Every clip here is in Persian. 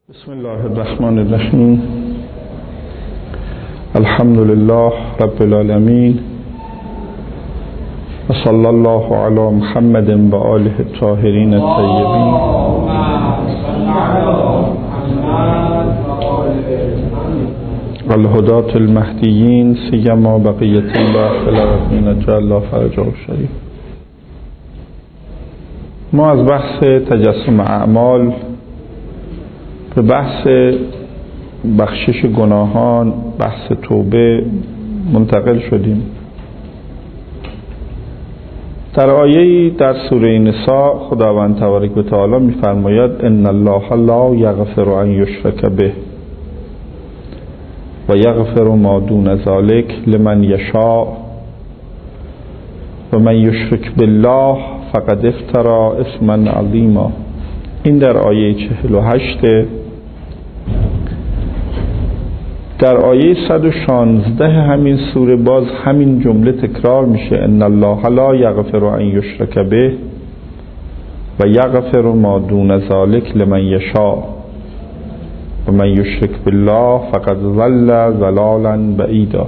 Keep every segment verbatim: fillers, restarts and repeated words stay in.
بسم الله الرحمن الرحیم. الحمد لله رب العالمین و صلی الله علی محمد و آله الطاهرین الطیبین الهداة المهدیین سیما بقیة الله فی الارض نجعل الله فرجه الشریف. ما از بحث تجسم اعمال به بحث بخشش گناهان، بحث توبه منتقل شدیم. در آیه‌ای در سوره نساء خداوند تبارک و تعالی می‌فرماید ان الله لا یغفر ان یشرک به و یغفر ما دون ذلک لمن یشاء و من یشرک بالله فقد افتری اثما عظیما. این در آیه چهل و هشت. در آیه صد و شانزده همین سوره باز همین جمله تکرار میشه ان الله لا یغفر ان یشرک به و یغفر ما دون ذلک لمن یشاء و من یشرک بالله فقد ضل ضلالا بعیدا.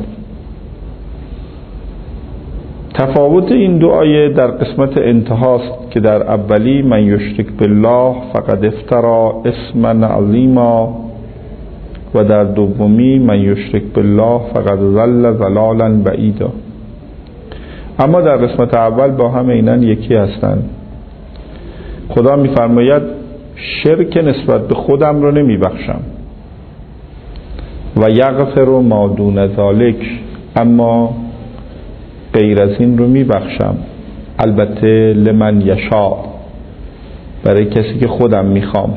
تفاوت این دو آیه در قسمت انتهاست که در اولی من یشرک بالله فقد افتری اثما عظیما و در دومی من یشرک بالله فقد ضل ضلالا بعیدا. اما در قسمت اول با هم اینن یکی هستند. خدا میفرماید شرک نسبت به خودم رو نمیبخشم و یغفر ما دون ذلک، اما غیر از این رو میبخشم، البته لمن یشاء، برای کسی که خودم میخوام،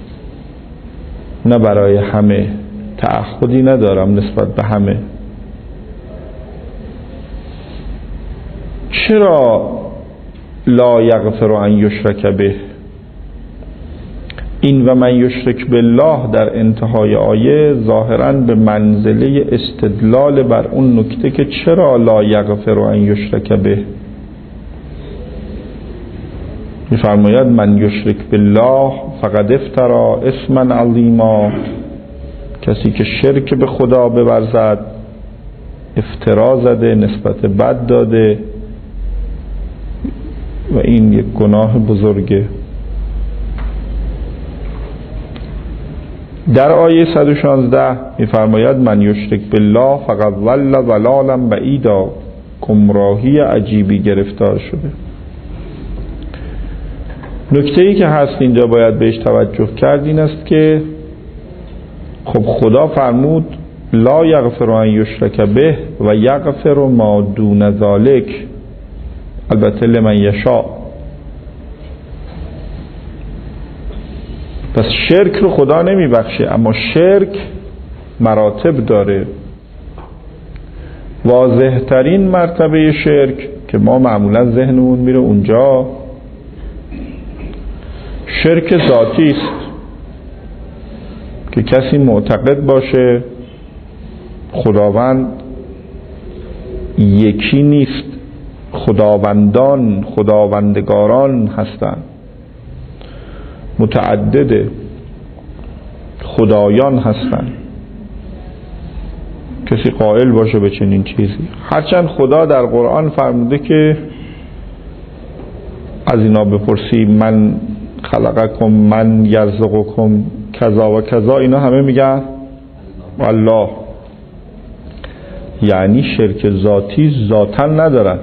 نه برای همه. تعهدی ندارم نسبت به همه. چرا لا یغفر ان یشرک به؟ این و من یشرک بالله در انتهای آیه ظاهراً به منزله استدلال بر اون نکته که چرا لا یغفر ان یشرک به. می‌فرماید من یشرک بالله فقد افتری اثما عظیما، کسی که شرک به خدا بورزد افترا زده، نسبت بد داده و این یک گناه بزرگه. در آیه صد و شانزده می‌فرماید من یشرک بالله فقد ضل ضلالا بعیدا، گمراهی عجیبی گرفتار شده. نکته‌ای که هست اینجا باید بهش توجه کرد این است که خب خدا فرمود لا یغفر ان یشرک به و یغفر ما دون ذلک، البته لمن یشاء. پس شرک رو خدا نمیبخشه، اما شرک مراتب داره. واضح ترین مرتبه شرک که ما معمولا ذهنمون میره اونجا، شرک ذاتی است که کسی معتقد باشه خداوند یکی نیست، خداوندان خداوندگاران هستند، متعدد خدایان هستند. کسی قائل باشه به چنین چیزی، هرچند خدا در قرآن فرموده که از اینا بپرسی من خلقکم من یرزقکم کذا و کذا، اینا همه میگن الله. یعنی شرک ذاتی ذاتا ندارن.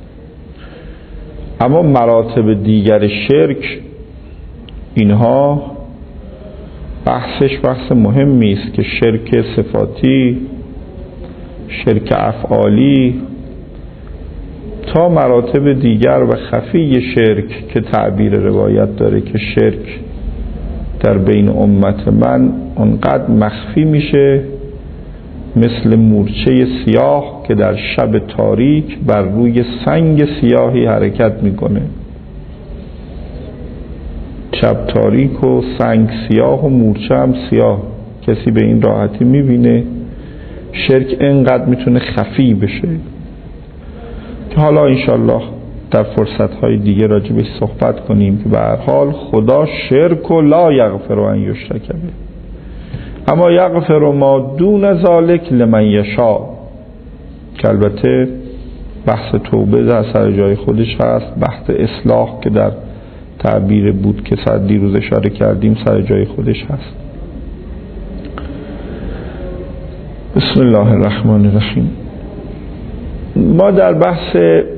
اما مراتب دیگر شرک، اینها بحثش بحث مهمی است که شرک صفاتی، شرک افعالی، تا مراتب دیگر و خفی شرک که تعبیر روایت داره که شرک در بین امت من اونقدر مخفی میشه مثل مورچه سیاه که در شب تاریک بر روی سنگ سیاهی حرکت میکنه. شب تاریک و سنگ سیاه و مورچه هم سیاه، کسی به این راحتی میبینه. شرک اینقدر میتونه خفی بشه که حالا انشالله در فرصت‌های دیگه راجبش صحبت کنیم که به هر حال خدا شرک و لا یغفر ان یشرک به. اما یغفر ما دون ذلک لمن یشاء، که البته بحث توبه در سر جای خودش هست، بحث اصلاح که در تعبیر بود که سر دیروز اشاره کردیم سر جای خودش هست. بسم الله الرحمن الرحیم. ما در بحث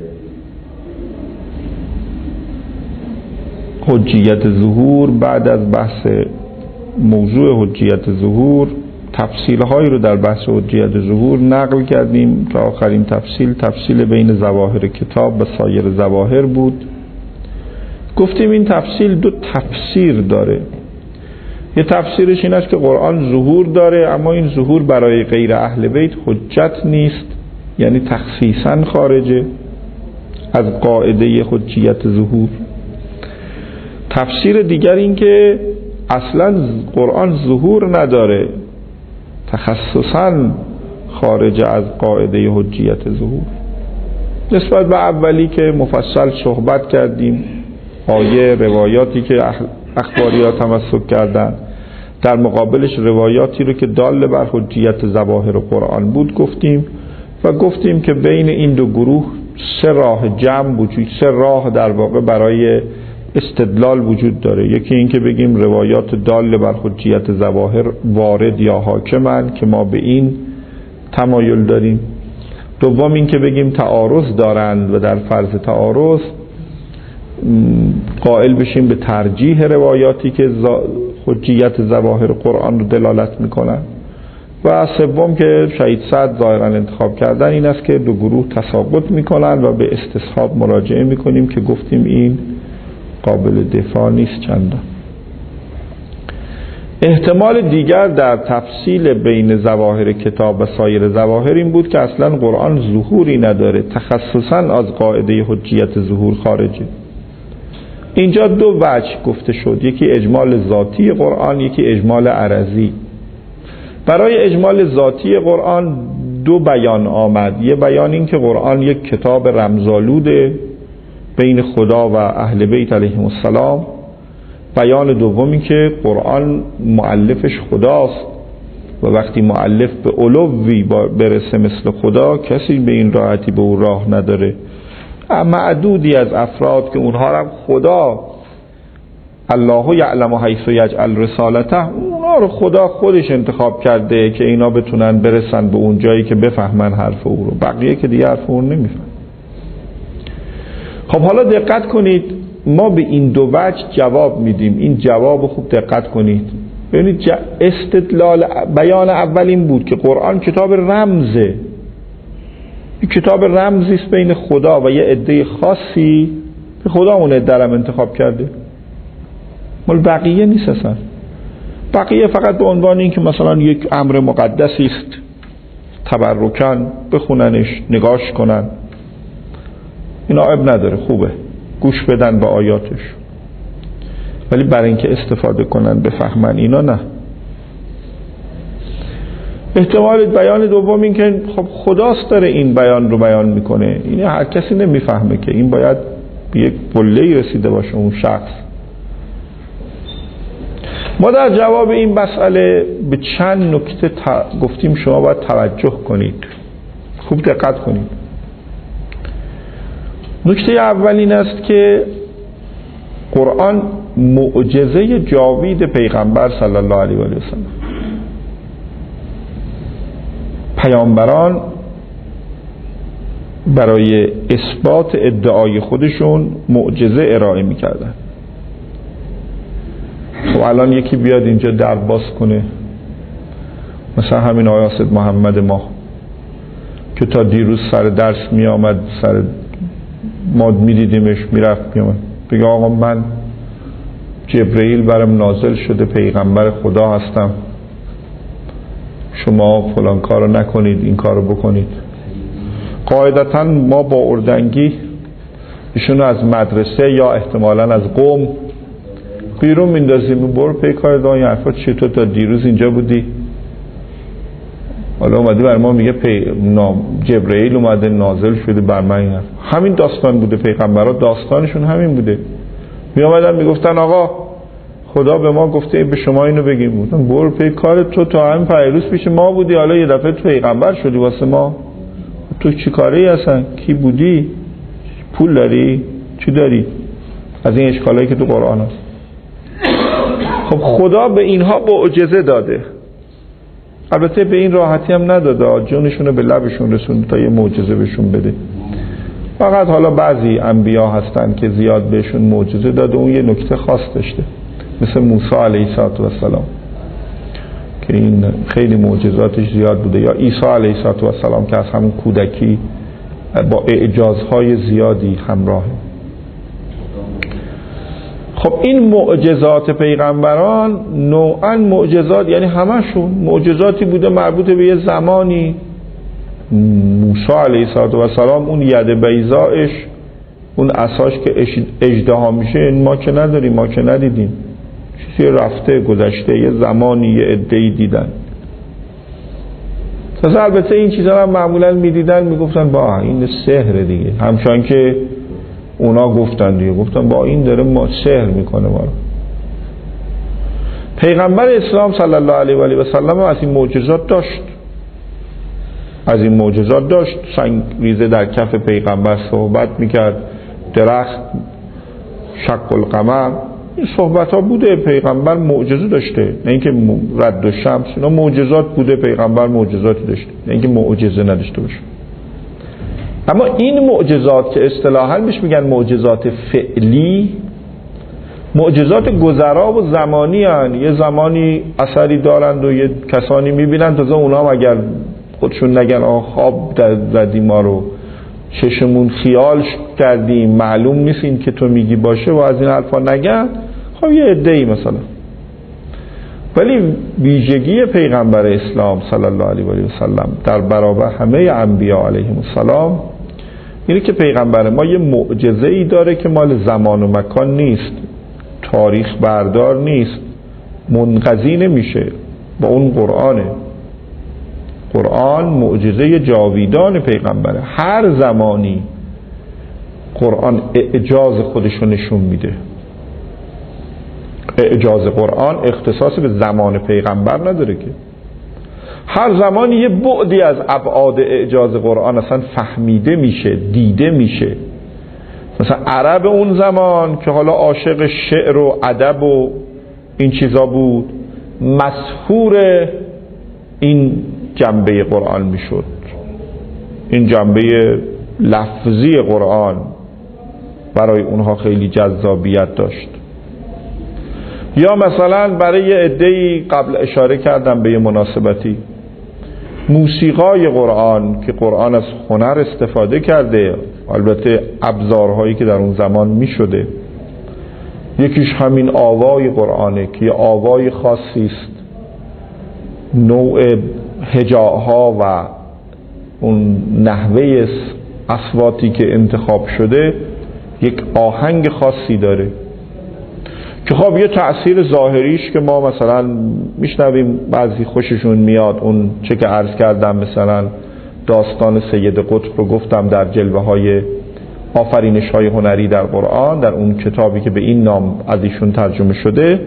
حجیت ظهور، بعد از بحث موضوع حجیت ظهور، تفصیل‌هایی رو در بحث حجیت ظهور نقل کردیم که آخرین تفصیل تفصیل بین ظواهر کتاب و سایر ظواهر بود. گفتیم این تفصیل دو تفسیر داره. یه تفسیرش این است که قرآن ظهور داره، اما این ظهور برای غیر اهل بیت حجت نیست، یعنی تخصیصاً خارجه از قاعده حجیت ظهور. تفسیر دیگر این که اصلاً قرآن ظهور نداره، تخصصاً خارج از قاعده حجیت ظهور. نسبت به اولی که مفصل صحبت کردیم، آیه روایاتی که اخباریات تمسک کردن، در مقابلش روایاتی رو که دال بر حجیت ظواهر قرآن بود گفتیم و گفتیم که بین این دو گروه سه راه جمع وجود، سه راه در واقع برای استدلال وجود داره. یکی این که بگیم روایات دال بر حجیت ظواهر وارد یا حاکمن که ما به این تمایل داریم. دوم این که بگیم تعارض دارند و در فرض تعارض قائل بشیم به ترجیح روایاتی که حجیت ظواهر قرآن رو دلالت میکنن. و سوم که شهید سعد ظاهرا انتخاب کردن این است که دو گروه تساقط میکنن و به استصحاب مراجعه میکنیم که گفتیم این قابل دفاع نیست چندان. احتمال دیگر در تفصیل بین ظواهر کتاب و سایر ظواهر این بود که اصلا قرآن ظهوری نداره، تخصصاً از قاعده حجیت ظهور خارجه. اینجا دو وجه گفته شد، یکی اجمال ذاتی قرآن، یکی اجمال عرضی. برای اجمال ذاتی قرآن دو بیان آمد. یه بیان این که قرآن یک کتاب رمزآلوده بین خدا و اهل بیت علیهم السلام. بیان دومی که قرآن مؤلفش خداست و وقتی مؤلف به علوی برسه مثل خدا کسی به این راحتی به اون راه نداره. معدودی از افراد که اونها هم خدا الله یعلم حیث یجعل رسالته، اونها رو خدا خودش انتخاب کرده که اینا بتونن برسن به اون جایی که بفهمن حرف او رو، بقیه که دیگه حرف اون نمیفهم. خب حالا دقت کنید، ما به این دو وجه جواب میدیم. این جواب خوب دقت کنید، ببینید استدلال بیان اول این بود که قرآن کتاب رمزه، این کتاب رمزی است بین خدا و یه عده خاصی به خدا اون عده رو انتخاب کرده، مال بقیه نیست اصلا. بقیه فقط به عنوان این که مثلا یک امر مقدسی است تبرکن بخوننش نگاش کنن، اینا عیب نداره، خوبه گوش بدن به آیاتش، ولی برای اینکه استفاده کنن بفهمن اینا نه. احتمال بیان دوم این که خب خداست داره این بیان رو بیان میکنه، این هر کسی نمیفهمه که این باید به یک بله‌ای رسیده باشه اون شخص. ما در جواب این مسئله به چند نکته تا... گفتیم شما باید توجه کنید، خوب دقت کنید. نکته اول این است که قرآن معجزه جاوید پیغمبر صلی الله علیه و سلم. پیامبران برای اثبات ادعای خودشون معجزه ارائه میکردن. خب الان یکی بیاد اینجا در باز کنه، مثلا همین آقای اسد محمد ما که تا دیروز سر درس می آمد، سر ما می دیدیمش می رفت می آمد، بگه آقا من جبرئیل برم نازل شده پیغمبر خدا هستم، شما فلان کارو نکنید این کارو بکنید. قاعدتا ما با اردنگی ایشونو از مدرسه یا احتمالاً از قوم بیرون میندازیم، برو پی کار دای حرفا، چطور تا دیروز اینجا بودی؟ حالا اومده بر ما میگه پی... نام... جبرئیل اومده نازل شده بر من. همین داستان بوده، پیغمبرات داستانشون همین بوده. می آمدن میگفتن آقا خدا به ما گفته به شما اینو بگیم. بودم برو پی کار تو، تا همین پیروز پیش ما بودی، حالا یه دفعه تو پیغمبر شدی واسه ما. تو چی کاری هستن؟ کی بودی؟ پول داری؟ چی داری؟ از این اشکالایی که تو قرآن هست. خب خدا به اینها معجزه داده، البته به این راحتی هم نداده، جونشونو به لبشون رسونده تا یه معجزه بهشون بده. فقط حالا بعضی انبیا هستن که زیاد بهشون معجزه داده، اون یه نکته خاص داشته، مثل موسی علیه السلام که این خیلی معجزاتش زیاد بوده، یا عیسی علیه السلام که از همون کودکی با اعجازهای زیادی همراهه. خب این معجزات پیغمبران نوعاً معجزات، یعنی همشون معجزاتی بوده مربوط به یه زمانی. موسی علیه السلام اون ید بیضایش، اون عصاش که اژدها میشه، ما که نداریم، ما که ندیدیم، چیزی رفته گذشته، یه زمانی یه عده‌ای دیدن. پس البته این چیزا هم معمولا میدیدن میگفتن با این سحر دیگه، همچنان که اونا گفتن دیگه، گفتن با این داره ما سحر میکنه ما رو. پیغمبر اسلام صلی الله علیه و آله و سلم از این معجزات داشت، از این معجزات داشت. سنگ ریزه در کف پیغمبر صحبت میکرد، درخت شق القمر، این صحبت ها بوده. پیغمبر معجزه داشته، نه اینکه رد و شمس، اینا معجزات بوده، پیغمبر معجزاتی داشته، نه اینکه معجزه نداشته باشه. اما این معجزات که اصطلاحاً بهش میگن معجزات فعلی، معجزات گذرا و زمانی هن. یه زمانی اثری دارند و یه کسانی میبینن، تازه اونا هم اگر خودشون نگن آه خواب زدی ما رو، چشمون خیال کردیم، معلوم نیست این که تو میگی باشه و از این حرفا نگن، خب یه عده‌ای مثلا. ولی ویژگی پیغمبر اسلام صلی الله علیه و سلم در برابر همه انبیا علیهم السلام اینه که پیغمبر ما یه معجزه‌ای داره که مال زمان و مکان نیست، تاریخ بردار نیست، منقضی نمیشه با اون قرآنه. قرآن معجزه جاویدان پیغمبره، هر زمانی قرآن اعجاز خودشو نشون میده. اعجاز قرآن اختصاص به زمان پیغمبر نداره که، هر زمانی یه بعدی از ابعاد اعجاز قرآن اصلا فهمیده میشه، دیده میشه. مثلا عرب اون زمان که حالا عاشق شعر و ادب و این چیزا بود، مسحور این جنبه قرآن میشد، این جنبه لفظی قرآن برای اونها خیلی جذابیت داشت. یا مثلا برای یه عده‌ای قبل اشاره کردم به یه مناسبتی، موسیقای قرآن که قرآن از هنر استفاده کرده، البته ابزارهایی که در اون زمان می شده، یکیش همین آوای قرآنه که یه آوای خاصی است، نوع هجاها و اون نحوه اصواتی که انتخاب شده یک آهنگ خاصی داره که خب یه تأثیر ظاهریش که ما مثلا میشنویم بعضی خوششون میاد، اون چه که عرض کردم مثلا داستان سید قطب رو گفتم در جلوه های آفرینش های هنری در قرآن، در اون کتابی که به این نام از ایشون ترجمه شده،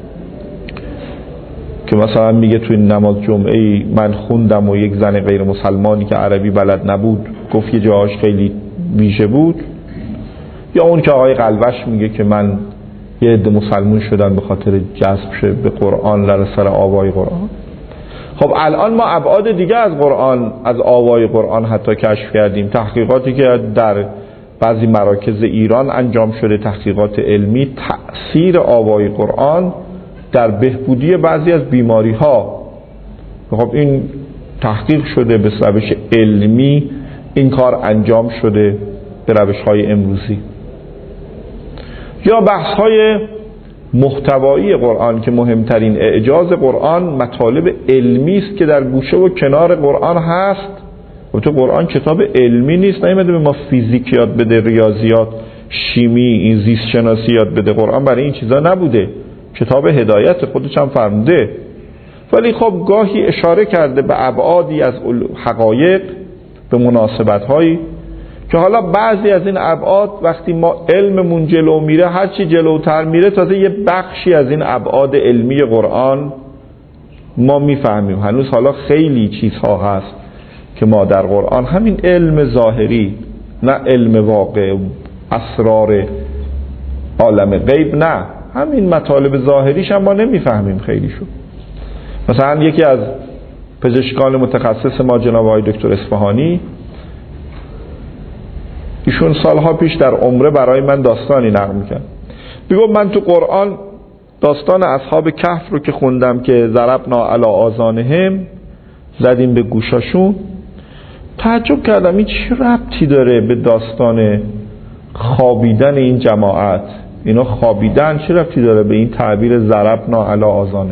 که مثلا میگه توی نماز جمعه من خوندم و یک زن غیر مسلمانی که عربی بلد نبود گفت یه جاهاش خیلی ویژه بود. یا اون که آقای قلوش میگه که من یه عده مسلمون شدن به خاطر جذب شه به قرآن در سر آوای قرآن. خب الان ما ابعاد دیگه از قرآن، از آوای قرآن حتی کشف کردیم. تحقیقاتی که در بعضی مراکز ایران انجام شده، تحقیقات علمی، تأثیر آوای قرآن در بهبودی بعضی از بیماری ها. خب این تحقیق شده، به روش علمی این کار انجام شده به روش های امروزی. یا بحث های محتوایی قرآن که مهمترین اعجاز قرآن مطالب علمی است که در گوشه و کنار قرآن هست. و تو قرآن کتاب علمی نیست، نیامده به ما فیزیک یاد بده، ریاضیات، شیمی، این زیست شناسی یاد بده. قرآن برای این چیزا نبوده، کتاب هدایت خودش هم فرموده. ولی خب گاهی اشاره کرده به ابعادی از حقایق، به مناسبت‌هایی که حالا بعضی از این ابعاد وقتی ما علممون جلو میره، هرچی جلوتر میره تازه یه بخشی از این ابعاد علمی قرآن ما میفهمیم. هنوز حالا خیلی چیزها هست که ما در قرآن همین علم ظاهری، نه علم واقع اسرار عالم غیب، نه همین مطالب ظاهریش هم ما نمیفهمیم خیلیشو. مثلا یکی از پزشکان متخصص ما جناب آقای دکتر اصفهانی، ایشون سالها پیش در عمره برای من داستانی نقل میکرد. میگفت من تو قرآن داستان اصحاب کهف رو که خوندم که ضربنا علی آذانهم، زدیم به گوشاشون، تعجب کردم این چه ربطی داره به داستان خوابیدن این جماعت؟ اینا خوابیدن چه ربطی داره به این تعبیر ضربنا علی آذانهم؟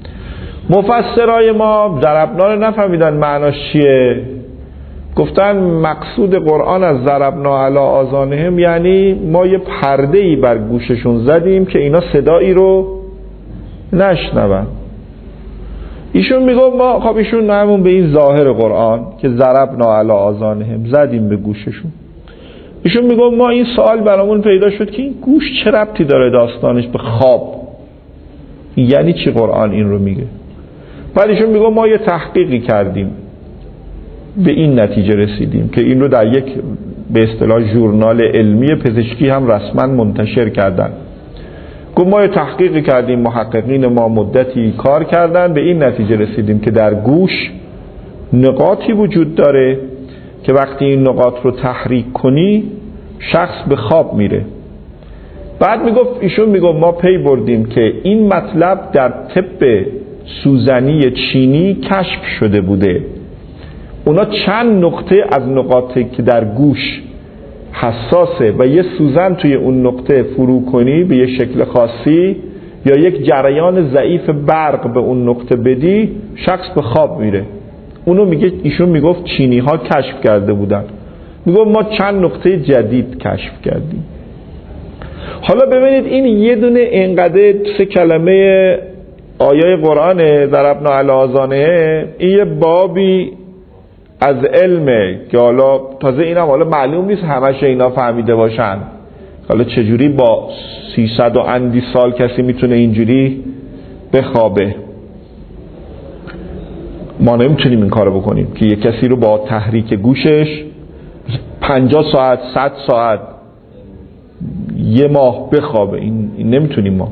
مفسرای ما ضربنا رو نفهمیدن معناش چیه. گفتن مقصود قرآن از ضربنا علی آذانهم یعنی ما یه پرده‌ای بر گوششون زدیم که اینا صدایی رو نشنون. ایشون میگه ما خب ایشون همون به این ظاهر قرآن که ضربنا علی آذانهم، زدیم به گوششون. ایشون میگه ما این سوال برامون پیدا شد که این گوش چه ربطی داره داستانش به خواب؟ یعنی چی قرآن این رو میگه؟ بعد ایشون میگه ما یه تحقیقی کردیم، به این نتیجه رسیدیم که این رو در یک به اصطلاح ژورنال علمی پزشکی هم رسما منتشر کردن. گفت ما یه تحقیقی کردیم، محققین ما مدتی کار کردن، به این نتیجه رسیدیم که در گوش نقاطی وجود داره که وقتی این نقاط رو تحریک کنی شخص به خواب میره. بعد میگفت ایشون میگفت ما پی بردیم که این مطلب در طب سوزنی چینی کشف شده بوده. اونا چند نقطه از نقاطی که در گوش حساسه و یه سوزن توی اون نقطه فرو کنی به یه شکل خاصی یا یک جریان ضعیف برق به اون نقطه بدی، شخص به خواب میره. اونو میگه ایشون میگفت چینی ها کشف کرده بودن. میگفت ما چند نقطه جدید کشف کردیم. حالا ببینید این یه دونه اینقدر سه کلمه آیه قرآن ضربنا علی آذانهم، این یه بابی از علمه که حالا تازه اینم حالا معلوم نیست همش اینا فهمیده باشن. حالا چجوری با سیصد و اندی سال کسی میتونه اینجوری بخوابه؟ ما نمیتونیم این کارو بکنیم که یه کسی رو با تحریک گوشش پنجاه ساعت صد ساعت یه ماه بخوابه. این, این نمیتونیم ما.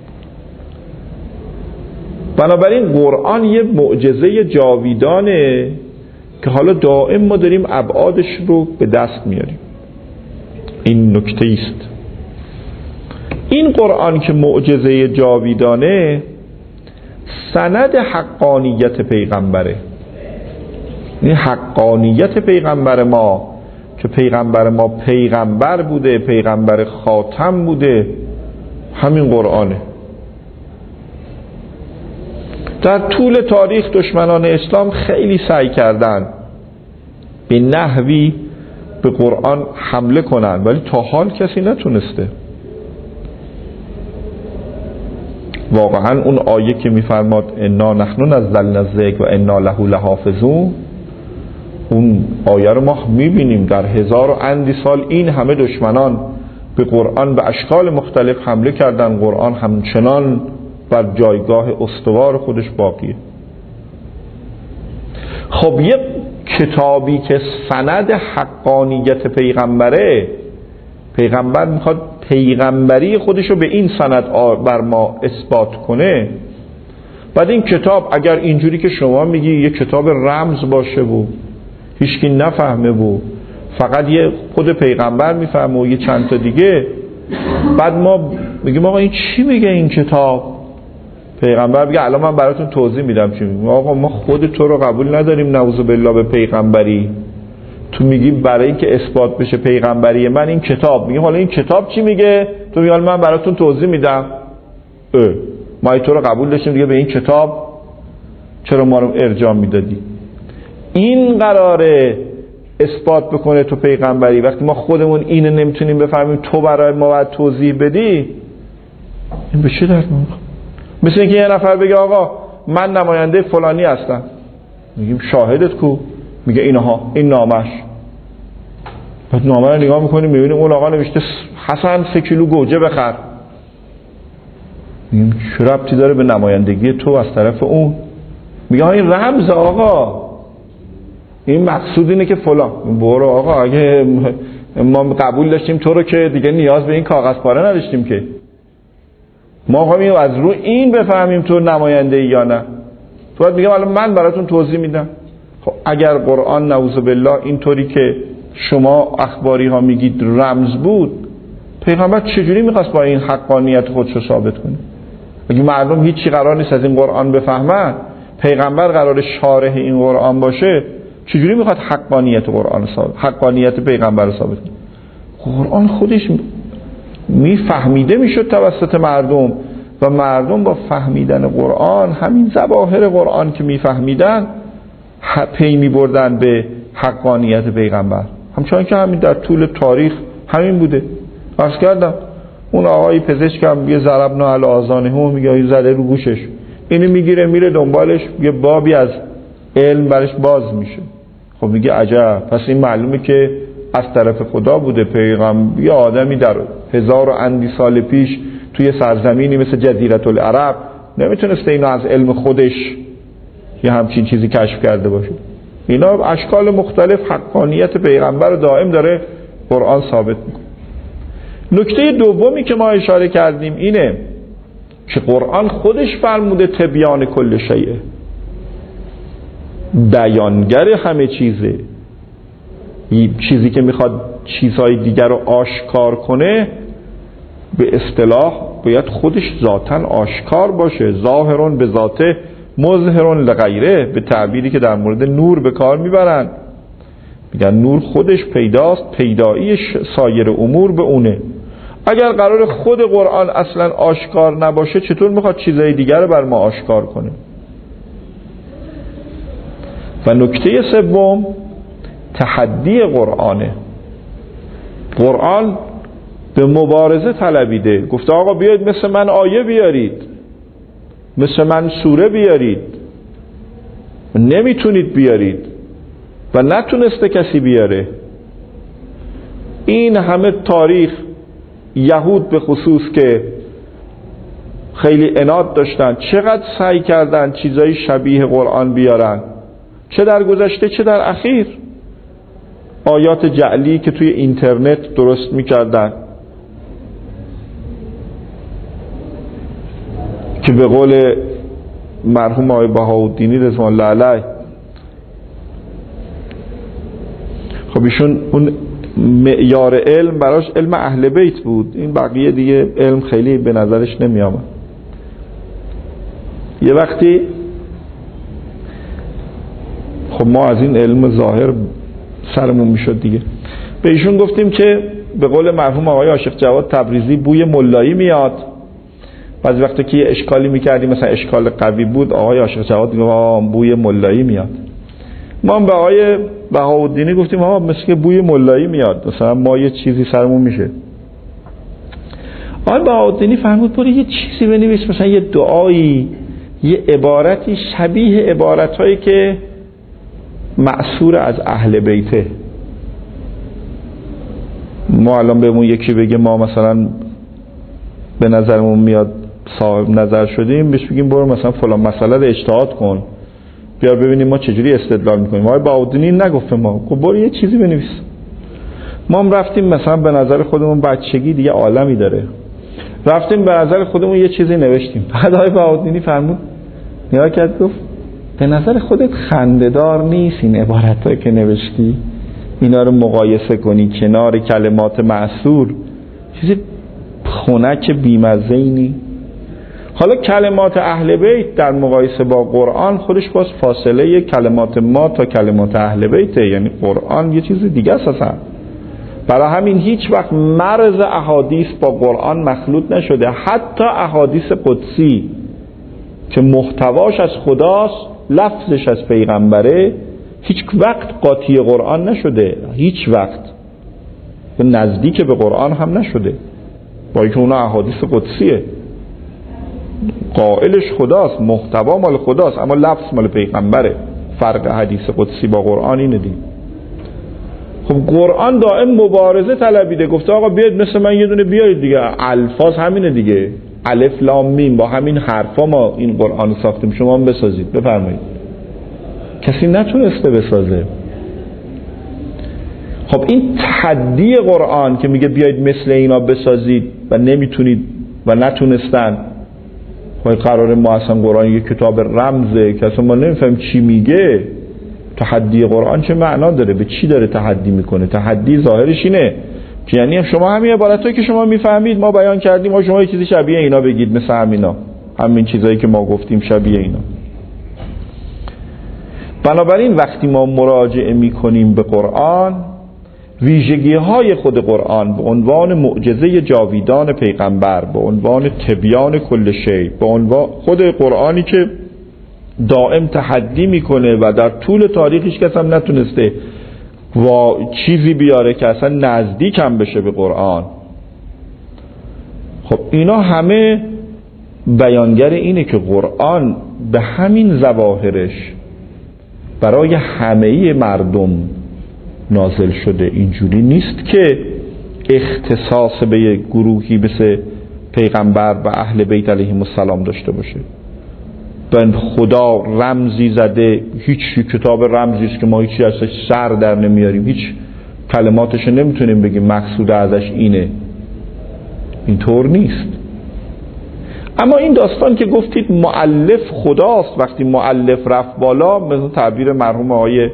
بنابراین قرآن یه معجزه جاویدانه که حالا دائم ما داریم ابعادش رو به دست میاریم. این نکته است. این قرآن که معجزه جاویدانه سند حقانیت پیغمبره. این حقانیت پیغمبر ما که پیغمبر ما پیغمبر بوده، پیغمبر خاتم بوده، همین قرآنه. در طول تاریخ دشمنان اسلام خیلی سعی کردن به نحوی به قرآن حمله کنن ولی تا حال کسی نتونسته. واقعا اون آیه که میفرماد انا نحن نزلنا الذکر و انا له لحافظون، اون آیه رو ما میبینیم در هزار و اندی سال این همه دشمنان به قرآن به اشکال مختلف حمله کردن، قرآن همچنان بر جایگاه استوار خودش باقیه. خب یک کتابی که سند حقانیت پیغمبره، پیغمبر میخواد پیغمبری خودشو به این سند بر ما اثبات کنه، بعد این کتاب اگر اینجوری که شما میگی یک کتاب رمز باشه و هیچکی نفهمه و فقط یه خود پیغمبر میفهمه و یه چند تا دیگه، بعد ما میگیم آقا این چی میگه این کتاب؟ پیغمبر میگه الان من براتون توضیح میدم چی میگه. آقا ما خود تو رو قبول نداریم نعوذ بالله به پیغمبری، تو میگی برای اینکه اثبات بشه پیغمبری من این کتاب، میگه حالا این کتاب چی میگه؟ تو میگی من براتون توضیح میدم. اه ما تو رو قبول داشتیم دیگه به این کتاب چرا ما رو ارجاع میدادی؟ این قراره اثبات بکنه تو پیغمبری. وقتی ما خودمون اینو نمیتونیم بفهمیم تو برای ما باید توضیح بدی، این به چه درد میخوره؟ مثل اینکه یه نفر بگه آقا من نماینده فلانی هستم، میگیم شاهدت کو؟ میگه اینها این نامش. بعد نامه رو نگاه میکنیم میبینیم اون آقا نوشته حسن سه کیلو گوجه بخر. میگیم چه ربطی داره به نمایندگی تو از طرف اون؟ میگه این رمز آقا، این مقصود اینه که فلان. برو آقا، اگه ما قبول داشتیم تو رو که دیگه نیاز به این کاغذ پاره نداشتیم که. ما خواهیم از رو این بفهمیم تو نماینده ای یا نه. تو باید میگم الان من براتون توضیح میدم. خب اگر قرآن نعوذ بالله اینطوری که شما اخباری ها میگید رمز بود، پیغمبر چجوری میخواست با این حقانیت خودشو ثابت کنه؟ اگه مردم هیچی قرار نیست از این قرآن بفهمن، پیغمبر قرار شارح این قرآن باشه، چجوری میخواد حقانیت قرآن ثابت، حقانیت پیغمبر ثابت کنه؟ قرآن خودش میفهمیده میشد توسط مردم و مردم با فهمیدن قرآن، همین ظواهر قرآن که میفهمیدن، پی میبردن به حقانیت پیغمبر. همچنان که همین در طول تاریخ همین بوده. عرض کردم اون آقای پزشک هم یه ضربنا علی آذانه میگه زده رو گوشش، اینو میگیره میره دنبالش، یه بابی از علم برش باز میشه. خب میگه عجب، پس این معلومه که از طرف خدا بوده. پیغمبر یه آدمی در هزار و اندی سال پیش توی سرزمینی مثل جزیره العرب نمیتونسته اینو از علم خودش یه همچین چیزی کشف کرده باشه. اینا اشکال مختلف حقانیت پیغمبر رو دائم داره قرآن ثابت میکنه. نکته دومی که ما اشاره کردیم اینه که قرآن خودش فرموده تبیان کل شیء، بیانگر همه چیزه. چیزی که میخواد چیزهای دیگر رو آشکار کنه به اصطلاح باید خودش ذاتاً آشکار باشه. ظاهرون به ذاته مظهرون لغیره، به تعبیری که در مورد نور به کار میبرن، میگن نور خودش پیداست، پیدایی سایر امور به اونه. اگر قرار خود قرآن اصلا آشکار نباشه، چطور میخواد چیزهای دیگر رو بر ما آشکار کنه؟ و نکته سوم تحدی قرآنه. قرآن به مبارزه طلبیده، گفته آقا بیاید مثل من آیه بیارید، مثل من سوره بیارید. نمیتونید بیارید و نتونسته کسی بیاره. این همه تاریخ یهود به خصوص که خیلی عناد داشتن، چقدر سعی کردن چیزای شبیه قرآن بیارن، چه در گذشته چه در اخیر. آیات جعلی که توی اینترنت درست میکردن که به قول مرحوم آقای بهاءالدینی رضوان الله علیه، خب ایشون اون معیار علم براش علم اهل بیت بود، این بقیه دیگه علم خیلی به نظرش نمی آمد. یه وقتی خب ما از این علم ظاهر سرمون میشد دیگه، به ایشون گفتیم که به قول مرحوم آقای عاشق جواد تبریزی بوی ملایی میاد. بعضی وقتا که یه اشکالی میکردیم مثلا اشکال قوی بود، آقای عاشق جواد میگه بوی ملایی میاد. ما هم به آقای بهاءالدینی گفتیم ها مثل که بوی ملایی میاد، مثلا ما یه چیزی سرمون میشه. آقای بهاءالدینی فرمود برو یه چیزی بنویس، مثلا یه دعایی، یه عبارتی شبیه عبارتایی که مأثور از اهل بیته. ما الان بهمون یکی بگه ما مثلا به نظرمون میاد صاحب نظر شدیم، بهش بگیم برو مثلا فلان مسئله رو اجتهاد کن، بیار ببینیم ما چجوری استدلال میکنیم. آقای بهاءالدینی نگفته ما، خب برو یه چیزی بنویس. ما هم رفتیم مثلا به نظر خودمون بچگی دیگه عالمی داره، رفتیم به نظر خودمون یه چیزی نوشتیم. بعد آقای بهاءالدینی فرمود، نگاه کرد گفت به نظر خودت خنده‌دار نیست این عبارتایی که نوشتی؟ اینا رو مقایسه کنی کنار کلمات مأثور، چیزی خنک بیمزه‌ای نی؟ حالا کلمات اهل بیت در مقایسه با قرآن خودش باز فاصله کلمات ما تا کلمات اهل بیته، یعنی قرآن یه چیز دیگه اساسا. برای همین هیچ وقت مرز احادیث با قرآن مخلوط نشده. حتی احادیث قدسی که محتواش از خداست، لفظش از پیغمبره، هیچ وقت قاطی قرآن نشده، هیچ وقت نزدیک به قرآن هم نشده، با اینکه اونا احادیث قدسیه، قائلش خداست، محتوا مال خداست، اما لفظ مال پیغمبره. فرق حدیث قدسی با قرآن اینه دیگه. خب قرآن دائم مبارزه طلبیده، گفته آقا بیاید مثل من یه دونه بیاید دیگه، الفاظ همینه دیگه، الف لام میم، با همین حرفا ما این قرآن ساختیم، شما هم بسازید. بفرمایید. کسی نتونسته بسازه. خب این تحدی قرآن که میگه بیاید مثل اینا بسازید و نمیتونید و نتونستن. خب قرار ما اصلا قرآن یه کتاب رمزه که اصلا ما نمیفهم چی میگه. تحدی قرآن چه معنا داره؟ به چی داره تحدی میکنه؟ تحدی ظاهرش اینه که یعنی شما همین عبارتایی که شما میفهمید ما بیان کردیم و شما یه چیزی شبیه اینا بگید، مثل همینا، همین چیزایی که ما گفتیم شبیه اینا. بنابراین وقتی ما مراجعه میکنیم به قرآن، ویژگی های خود قرآن به عنوان معجزه جاویدان پیغمبر، به عنوان تبیان کل شی، به عنوان خود قرآنی که دائم تحدی میکنه و در طول تاریخش کس هم نتونسته و چیزی بیاره که اصلا نزدیک هم بشه به قرآن. خب اینا همه بیانگر اینه که قرآن به همین ظواهرش برای همه مردم نازل شده. اینجوری نیست که اختصاص به یک گروهی مثل پیغمبر و اهل بیت علیهم السلام داشته باشه. بند خدا رمزی زده، هیچ کتاب رمزی است که ما هیچی ازش سر در نمیاریم، هیچ کلماتش نمیتونیم بگیم مقصود ازش اینه. اینطور نیست. اما این داستان که گفتید مؤلف خداست، وقتی مؤلف رفت بالا، مثل تعبیر مرحوم آقای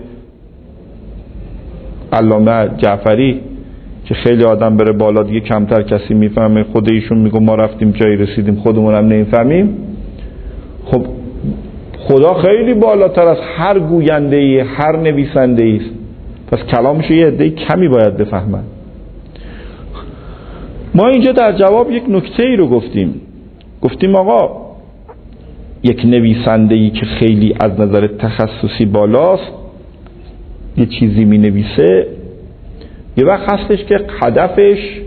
علامه جعفری که خیلی آدم بره بالا دیگه کمتر کسی میفهمه، خود ایشون میگه ما رفتیم جایی رسیدیم خودمون هم نمیفهمیم. خب خدا خیلی بالاتر از هر گوینده‌ای، هر نویسنده‌ای است، پس کلامش یه عده کمی باید بفهمن. ما اینجا در جواب یک نکته ای رو گفتیم. گفتیم آقا یک نویسنده‌ای که خیلی از نظر تخصصی بالاست، یه چیزی می نویسه، یه وقت هستش که هدفش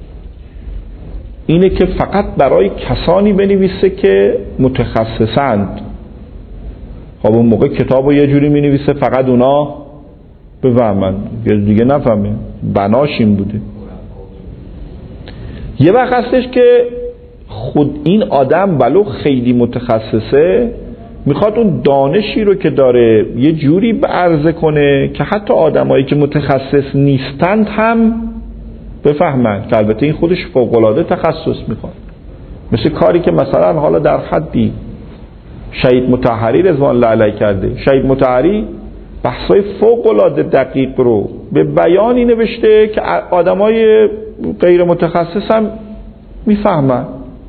اینه که فقط برای کسانی بنویسه که متخصصند. خب اون موقع کتاب رو یه جوری می نویسه فقط اونا بفهمن، دیگه نفهمه. بناش این بوده. یه وقت هستش که خود این آدم ولو خیلی متخصصه میخواد اون دانشی رو که داره یه جوری عرضه کنه که حتی آدمایی که متخصص نیستند هم بفهمن، که البته این خودش فوق‌العاده تخصص میخواد. مثل کاری که مثلا حالا در حدی شهید مطهری رضوان الله علیه کرده. شهید مطهری بحثای فوق‌العاده دقیق رو به بیانی نوشته که آدمای غیر متخصص هم میفهمن،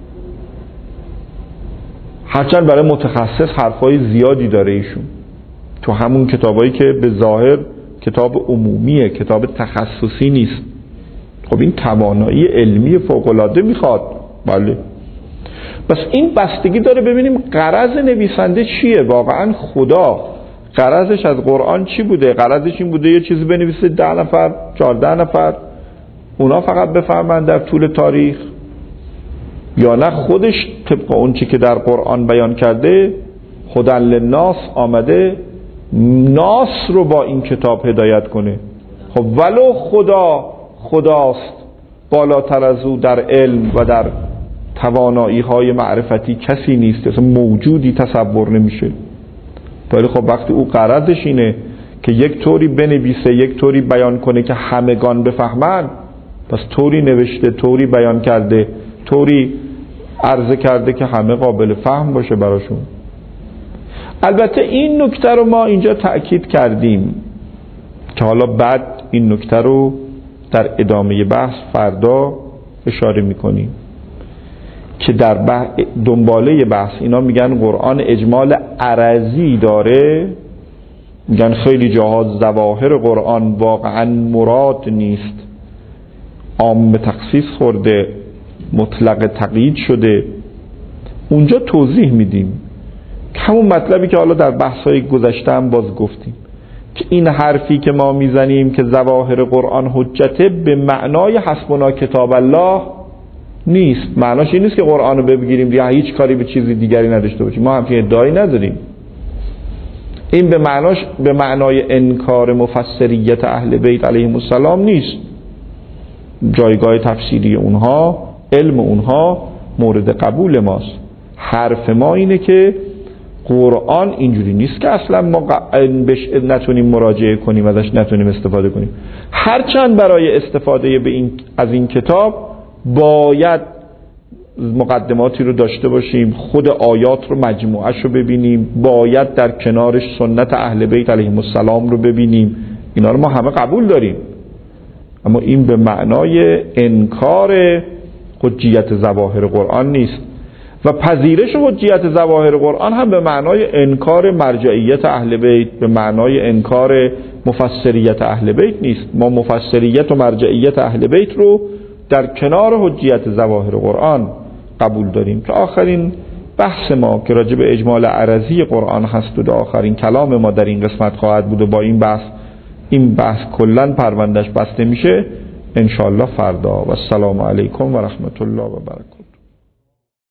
هرچند برای متخصص حرفای زیادی داره ایشون تو همون کتابایی که به ظاهر کتاب عمومیه، کتاب تخصصی نیست. خب این توانایی علمی فوق‌العاده میخواد. بله. بس این بستگی داره ببینیم غرض نویسنده چیه. واقعا خدا غرضش از قرآن چی بوده؟ غرضش این بوده یه چیزی بنویسه ده نفر چهارده نفر اونا فقط بفهمن در طول تاریخ، یا نه خودش طبق اون چی که در قرآن بیان کرده هدی للناس آمده ناس رو با این کتاب هدایت کنه. خب ولو خدا خداست، بالاتر از او در علم و در توانایی های معرفتی کسی نیست، اصلا موجودی تصور نمیشه. ولی خب وقتی او غرضش اینه که یک طوری بنویسه، یک طوری بیان کنه که همگان بفهمن، پس طوری نوشته، طوری بیان کرده، طوری عرضه کرده که همه قابل فهم باشه براشون. البته این نکته رو ما اینجا تأکید کردیم که حالا بعد این نکته رو در ادامه بحث فردا اشاره میکنیم که در بحث دنباله بحث اینا میگن قرآن اجمال عرضی داره، میگن خیلی جاها ظواهر قرآن واقعا مراد نیست، عام تخصیص خورده، مطلق تقیید شده. اونجا توضیح میدیم که همون مطلبی که حالا در بحث‌های گذشته هم باز گفتیم که این حرفی که ما میزنیم که ظواهر قرآن حجته به معنای حسبنا کتاب الله نیست. معناش این نیست که قرآن رو بگیریم یا هیچ کاری به چیزی دیگری نداشته باشیم. ما همچین ادعایی نداریم. این به معناش به معنای انکار مفسریت اهل بیت علیهم السلام نیست. جایگاه تفسیری اونها، علم اونها مورد قبول ماست. حرف ما اینه که قرآن اینجوری نیست که اصلا ما بهش نتونیم مراجعه کنیم، ازش نتونیم استفاده کنیم. هرچند برای استفاده به این از این کتاب باید مقدماتی رو داشته باشیم، خود آیات رو مجموعش رو ببینیم، باید در کنارش سنت اهل بیت علیهم السلام رو ببینیم، اینا رو ما همه قبول داریم، اما این به معنای انکار حجیت ظواهر قرآن نیست و پذیرش حجیت ظواهر قرآن هم به معنای انکار مرجعیت اهل بیت، به معنای انکار مفسریت اهل بیت نیست. ما مفسریت و مرجعیت اهل بیت رو در کنار حجیت ظواهر قرآن قبول داریم. که آخرین بحث ما که راجع به اجمال عرضی قرآن هست و در آخرین کلام ما در این قسمت خواهد بود و با این بحث این بحث کلن پروندهش بسته میشه انشاءالله فردا. و السلام علیکم و رحمت الله و برکاته.